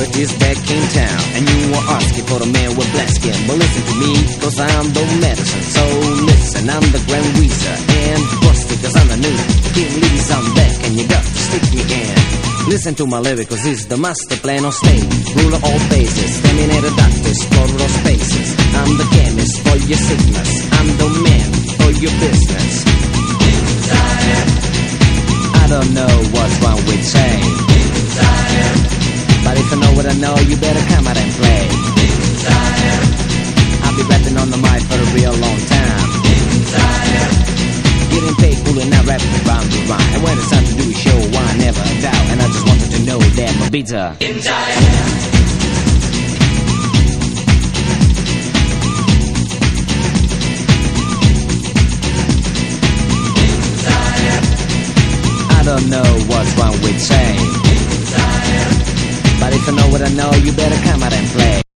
is back in town, and you are asking for the man with black skin. Well, listen to me, cause I'm the medicine. So listen, I'm the Grand Weezer, and busted cause I'm the new King Ladies, I'm back, and you got to stick me in. Listen to my lyric, cause this is the master plan on stage. Ruler all bases, standing at the doctor, explorer of spaces. I'm the chemist for your sickness, I'm the man for your business. I don't know what's wrong with saying, but if you know what I know, you better come out and play. I'll be rapping on the mic for a real long time. Getting paid, pulling out, rapping around the rhyme. And when it's time to do a show, I never doubt. And I just wanted to know that my beats are I don't know what's wrong with saying, but if you know what I know, you better come out and play.